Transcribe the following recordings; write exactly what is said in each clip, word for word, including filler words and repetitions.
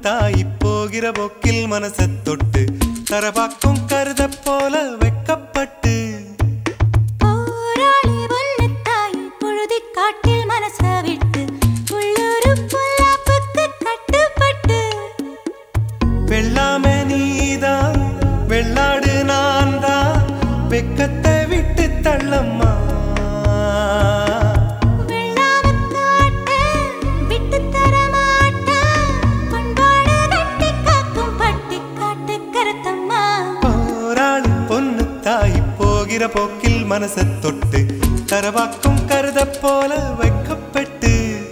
தாய் போகிற போக்கில் மனசை தொட்டு தரபாக்கும் கருத போல வெக்கப்பட்டு போராளி பொண்ணு தாய் பொழுதி காட்டில் மனசை விட்டு உள்ளூரு பொல்லாப்புக்கு கட்டுப்பட்டு வெள்ளாமே நீதான் வெள்ளாடு நான் தான் வெக்கத்தை விட்டு தள்ளம்மா போக்கில் மனசை தொட்டு தரவாக்கும் கருத போல வைக்கப்பட்டு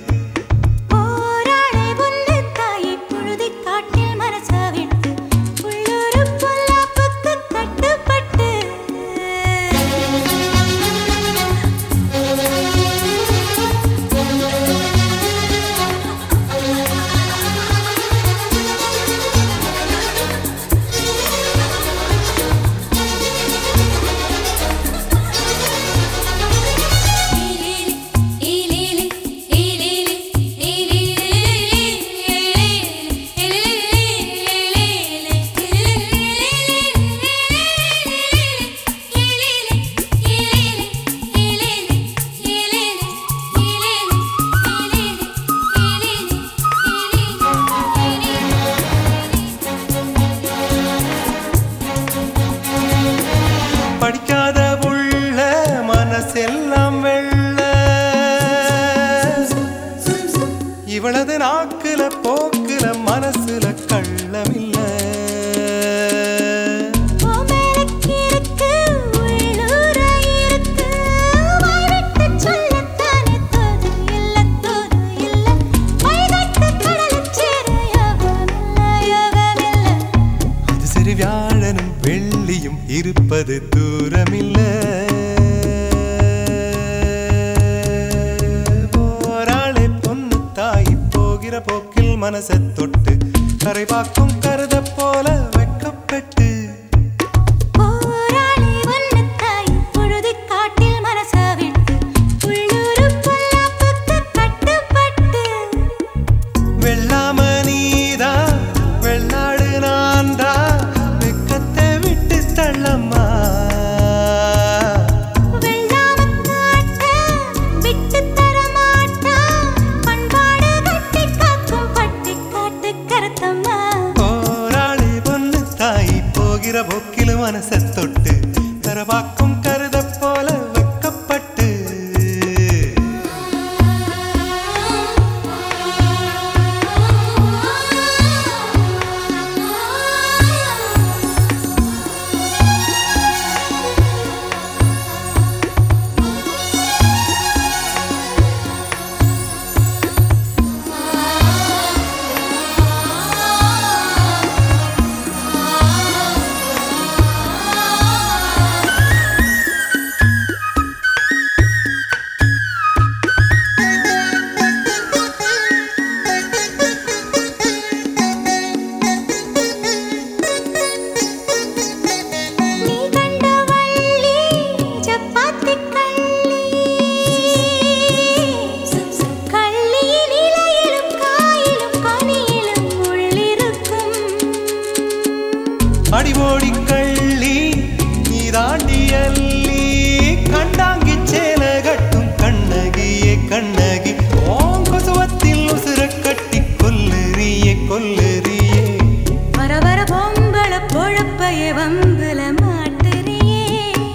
போராளி பொண்ணு தாய் பொழுதி காட்டில் மனசை விட்டு உள்ளூரு பொல்லாப்புக்கு கட்டுப்பட்டு படிக்காத உள்ள மனசெல்லாம் வெள்ள இவளது நாக்குல போக்குல மனசுல கள்ளமில்ல அது சரி வியாழனும் வெள்ளியும் இருப்பது தூரமில்ல போராளே பொண்ணு தாய் போகிற போக்கில் மனசை தொட்டு கரை பார்க்கும் கருத போல வெக்கப்பட்டு போராளி பொண்ணு தாய் பொழுதி காட்டில் மனசை விட்டு உள்ளூரு பொல்லாப்புக்கு கட்டுப்பட்டு வெள்ளாம நீதா வெள்ளாடு நான்தா வெக்கத்தை விட்டு தள்ளம்மா போராளி பொண்ணு தாய் போகிற போக்கில் மனசை தொட்டு தரவாக்கும் கருத போல வெக்கப்பட்டு அடிவோடி கள்ளி நீராண்டி அள்ளி கண்டாங்கி சேல கட்டும் கண்ணகியே கண்ணகி ஓம் கொசுவத்தில் உசுர கட்டி கொல்லுறியே கொல்லுறியே வர வர பொம்பள பொழப்பைய வம்புல மாட்டுறியே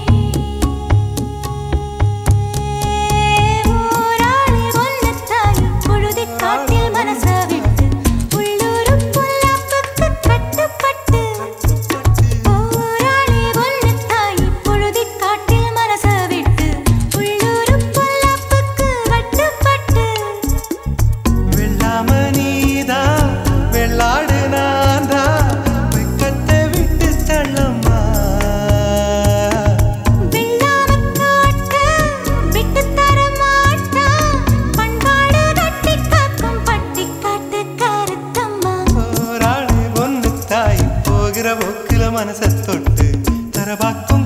போராளி பொண்ணு தாய் பொழுதி காட்டில் மனசை விட்டு உள்ளூரு பொல்லாப்புக்கு கட்டுப்பட்டு போராளி பொண்ணு தாய் பொழுதி காட்டில் மனசை விட்டு உள்ளூரு பொல்லாப்புக்கு கட்டுப்பட்டு வெள்ளாம நீதா வெள்ளாடு நான்தா வெக்கத்தை விட்டு தள்ளம்மா வெள்ளாம காட்ட விட்டு தர மாட்டா பண்பாடு கட்டி காக்கும் பட்டி காட்டு கருத்தம்மா போராளி பொண்ணு தாய் போகிற போக்கில மனசை தொட்டு தரவாக்கும்